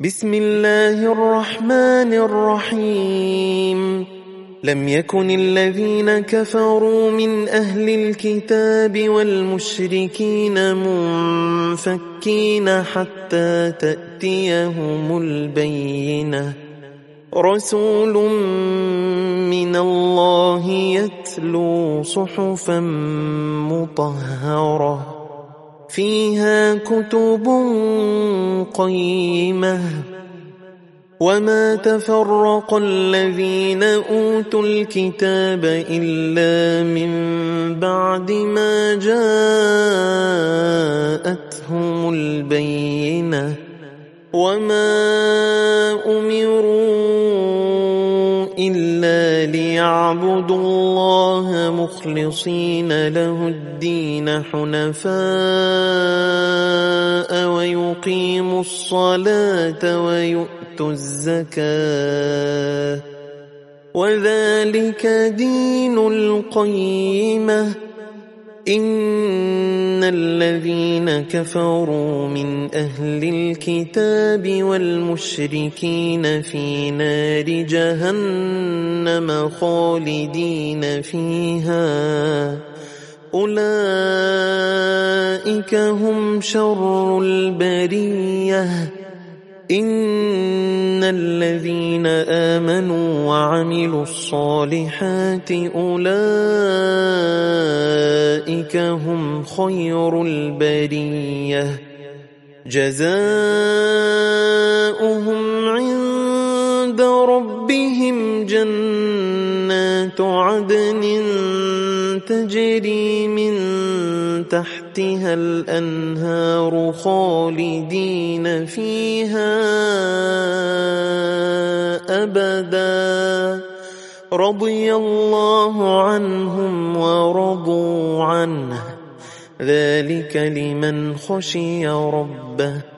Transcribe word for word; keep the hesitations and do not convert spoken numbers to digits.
بسم الله الرحمن الرحيم لم يكن الذين كفروا من أهل الكتاب والمشركين منفكين حتى تأتيهم البينة رسول من الله يتلو صحفا مطهرة فيها كتب قيمة وما تفرق الذين أوتوا الكتاب إلا من بعد ما جاءتهم البينة وما أمروا إلا ليعبدوا الله مخلصين له الدين حنفاء ويقيموا الصلاة ويؤتوا الزكاة وذلك دين القيمة إن الذين كفروا من أهل الكتاب والمشركين في نار جهنم خالدين فيها أولئك هم شر البرية إن الذين آمنوا وعملوا الصالحات أولئك هم خير البرية جزاؤهم عند ربهم جنات عدن تجري من تحتها الأنهار خالدين فيها أبدا رضي الله عنهم ورضوا عنه ذلك لمن خشي ربه